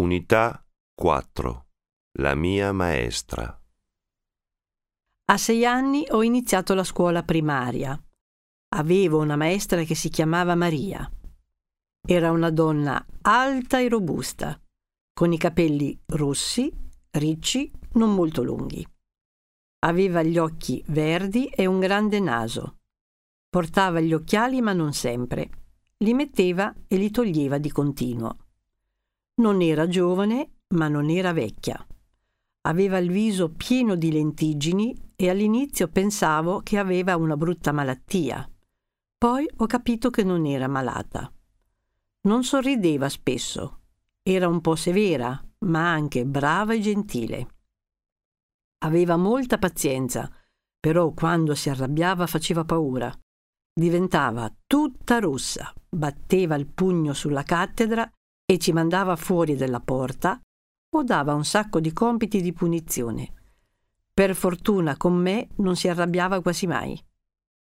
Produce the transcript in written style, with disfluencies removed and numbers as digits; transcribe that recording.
Unità 4. La mia maestra. A 6 anni ho iniziato la scuola primaria. Avevo una maestra che si chiamava Maria. Era una donna alta e robusta, con i capelli rossi, ricci, non molto lunghi. Aveva gli occhi verdi e un grande naso. Portava gli occhiali ma non sempre. Li metteva e li toglieva di continuo. Non era giovane, ma non era vecchia. Aveva il viso pieno di lentiggini e all'inizio pensavo che aveva una brutta malattia. Poi ho capito che non era malata. Non sorrideva spesso. Era un po' severa, ma anche brava e gentile. Aveva molta pazienza, però quando si arrabbiava faceva paura. Diventava tutta rossa, batteva il pugno sulla cattedra e ci mandava fuori dalla porta o dava un sacco di compiti di punizione. Per fortuna con me non si arrabbiava quasi mai.